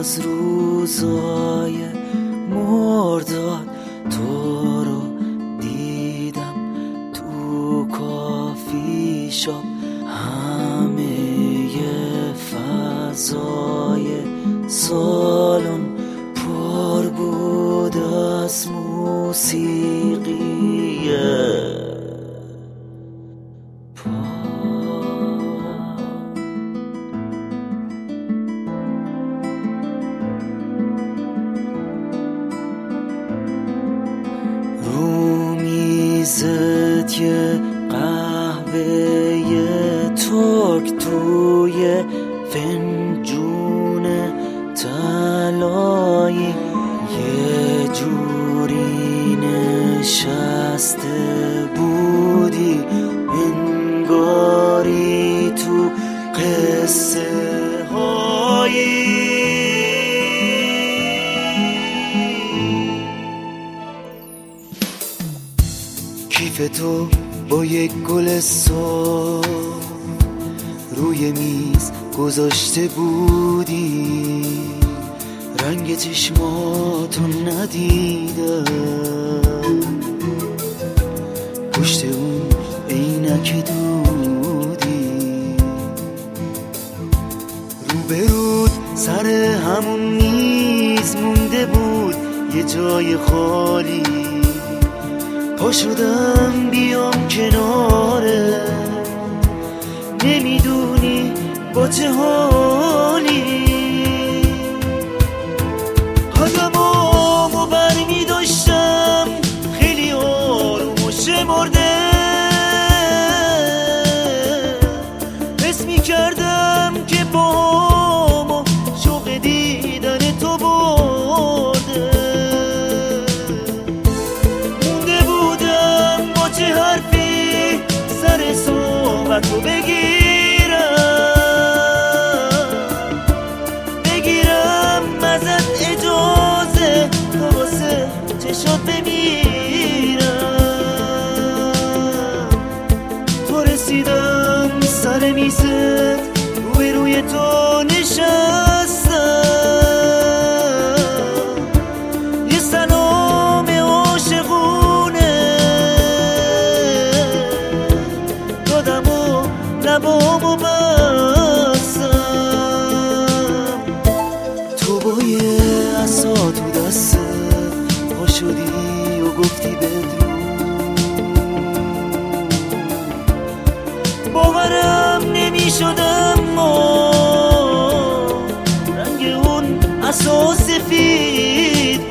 از روزای مرداد تو رو دیدم تو کافی شاپ، همه فضای سالن پر بود از موسیقیه. میزت یه قهوه ترک توی فنجون طلایی یه جوری نشسته بودی انگاری تو قصه هایی. کیف تو با یک گل سرخ روی میز گذاشته بودی، رنگ چشماتو ندیدم، پشت اون عینک دودی، روبرود سر همون میز مونده بود یه جای خالی. پا شدم بیام کناره، نمیدونی با چه حالی. قدمامو بر می داشتم خیلی آروم و شمرده، حس می کردم که بامو شوق دیدن تو برده. مونده بودم با چه حرفی سر صحبت رو بگیرم ازت اجازه تا واسه چشات بمیرم. تو رسیدم سر میزت روی تو نشستم، یه سلام عاشقونه دادم و لبامو بستم. تو با یه عصا تو دستت پا شدی و گفتی بدرود، باورم نمی‌شد اما رنگ اون عصا سفید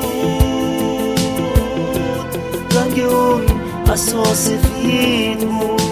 بود، رنگ اون عصا سفید بود.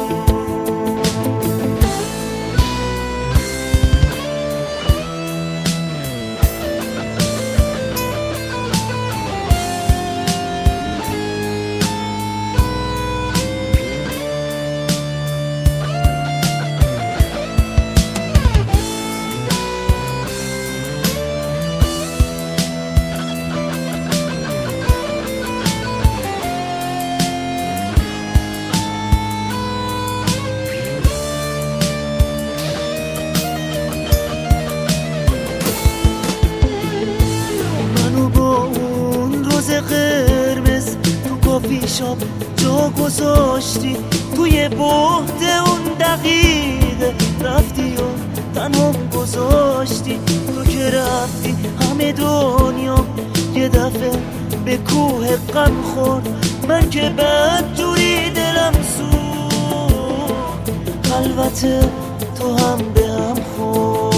قرمز تو کافی شاپ جا گذاشتی، توی بهت اون دقیقه رفتی و تنها گذاشتی. تو که رفتی همه دنیا یه دفعه به کوه غم خورد، من که بد جوری دلم سوخت، البته تو هم به هم خورد.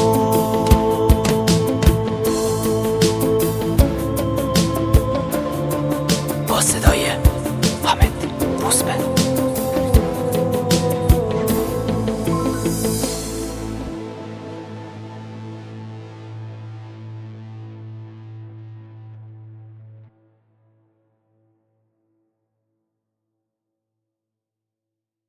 با صدای